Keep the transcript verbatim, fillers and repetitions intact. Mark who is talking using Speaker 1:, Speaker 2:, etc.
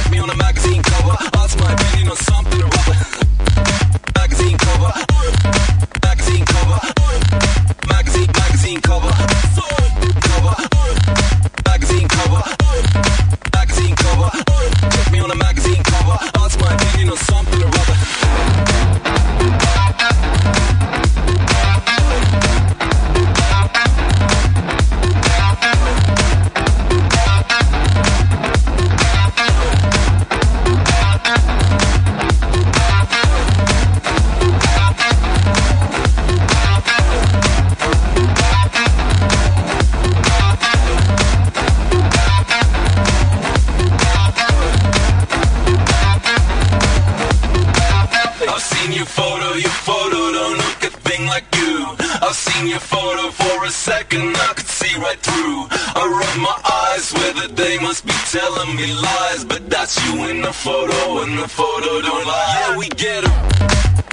Speaker 1: Check me on a magazine cover. Ask my opinion on something or other. Magazine cover. Magazine cover. Magazine, magazine cover. Cover. Magazine cover. Magazine cover. Check me on a magazine cover. Ask my opinion on something or other. I've seen your photo, your photo don't look a thing like you. I've seen your photo for a second, I could see right through. I rub my eyes whether they must be telling me lies, but that's you in the photo, and the photo don't lie. Yeah, we get 'em.